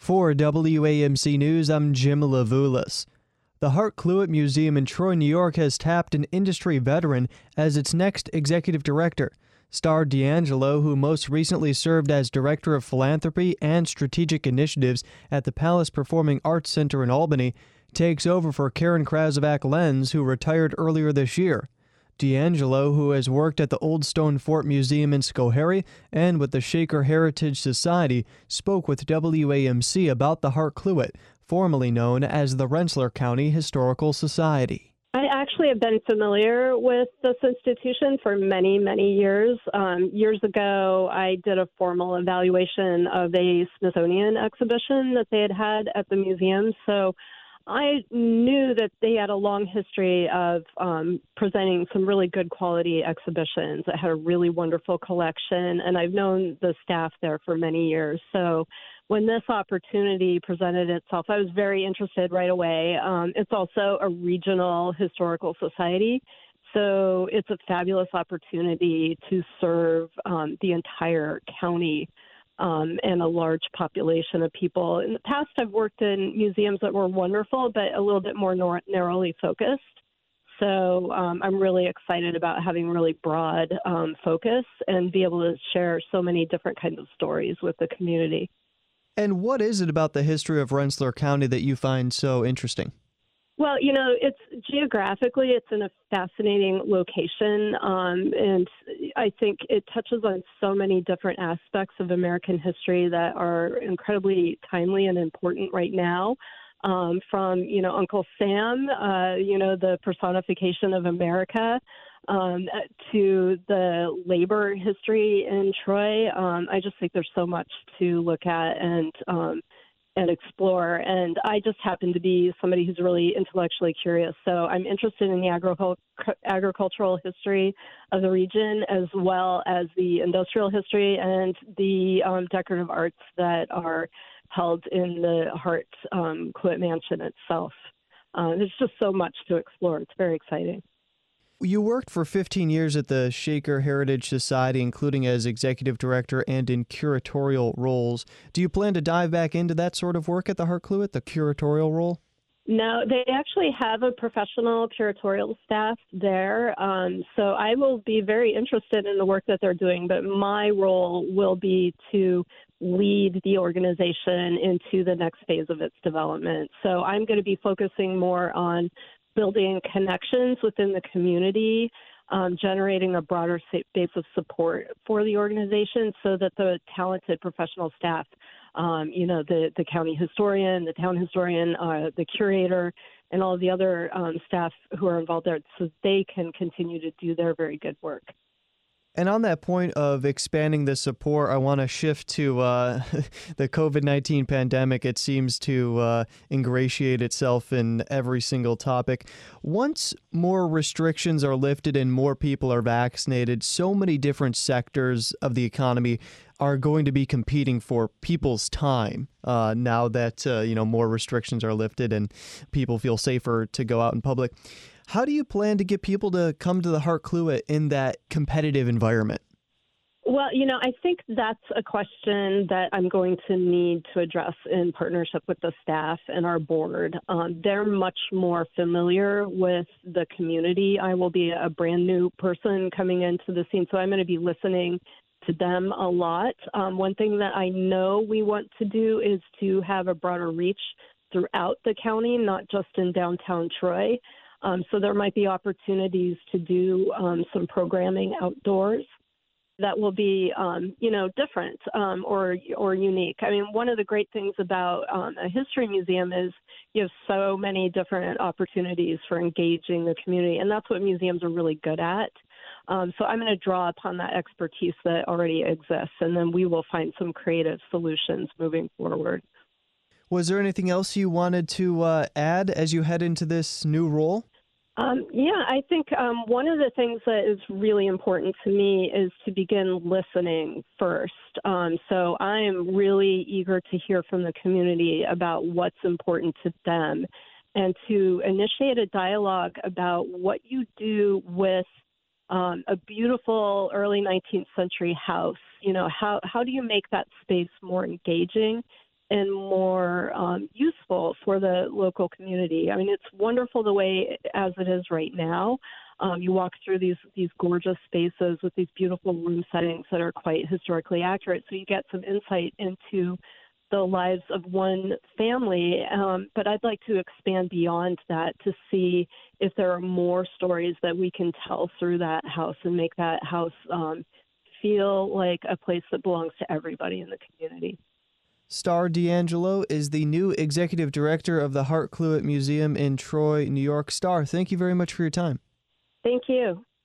For WAMC News, I'm Jim Lavulis. The Hart Cluett Museum in Troy, New York has tapped an industry veteran as its next executive director. Star D'Angelo, who most recently served as Director of Philanthropy and Strategic Initiatives at the Palace Performing Arts Center in Albany, takes over for Karen Krasovac-Lenz, who retired earlier this year. D'Angelo, who has worked at the Old Stone Fort Museum in Schoharie and with the Shaker Heritage Society, spoke with WAMC about the Hart Cluett, formerly known as the Rensselaer County Historical Society. I actually have been familiar with this institution for many, many years. Years ago, I did a formal evaluation of a Smithsonian exhibition that they had at the museum, so I knew that they had a long history of presenting some really good quality exhibitions. It had a really wonderful collection, and I've known the staff there for many years. So when this opportunity presented itself, I was very interested right away. It's also a regional historical society, so it's a fabulous opportunity to serve the entire county and a large population of people. In the past, I've worked in museums that were wonderful, but a little bit more narrowly focused. So I'm really excited about having really broad focus and be able to share so many different kinds of stories with the community. And what is it about the history of Rensselaer County that you find so interesting? Well, it's geographically, it's in a fascinating location, and I think it touches on so many different aspects of American history that are incredibly timely and important right now. From, Uncle Sam, the personification of America, to the labor history in Troy. I just think there's so much to look at and explore. And I just happen to be somebody who's really intellectually curious. So I'm interested in the agricultural history of the region, as well as the industrial history and the decorative arts that are held in the Hart Cluett Mansion itself. There's just so much to explore. It's very exciting. You worked for 15 years at the Shaker Heritage Society, including as executive director and in curatorial roles. Do you plan to dive back into that sort of work at the Hart Cluett, the curatorial role? No, they actually have a professional curatorial staff there. So I will be very interested in the work that they're doing, but my role will be to lead the organization into the next phase of its development. So I'm going to be focusing more on building connections within the community, generating a broader base of support for the organization so that the talented professional staff, the county historian, the town historian, the curator, and all of the other staff who are involved there, so they can continue to do their very good work. And on that point of expanding the support, I want to shift to the COVID-19 pandemic. It seems to ingratiate itself in every single topic. Once more restrictions are lifted and more people are vaccinated, so many different sectors of the economy are going to be competing for people's time now that more restrictions are lifted and people feel safer to go out in public. How do you plan to get people to come to the Hart Cluett in that competitive environment? Well, I think that's a question that I'm going to need to address in partnership with the staff and our board. They're much more familiar with the community. I will be a brand new person coming into the scene, so I'm going to be listening to them a lot. One thing that I know we want to do is to have a broader reach throughout the county, not just in downtown Troy. So there might be opportunities to do some programming outdoors that will be, different or unique. I mean, one of the great things about a history museum is you have so many different opportunities for engaging the community, and that's what museums are really good at. So I'm going to draw upon that expertise that already exists, and then we will find some creative solutions moving forward. Was there anything else you wanted to add as you head into this new role? I think one of the things that is really important to me is to begin listening first. So I am really eager to hear from the community about what's important to them and to initiate a dialogue about what you do with a beautiful early 19th century house. How do you make that space more engaging and more useful for the local community. I mean, it's wonderful the way as it is right now. You walk through these gorgeous spaces with these beautiful room settings that are quite historically accurate, so you get some insight into the lives of one family. But I'd like to expand beyond that to see if there are more stories that we can tell through that house and make that house feel like a place that belongs to everybody in the community. Star D'Angelo is the new executive director of the Hart Cluett Museum in Troy, New York. Star, thank you very much for your time. Thank you.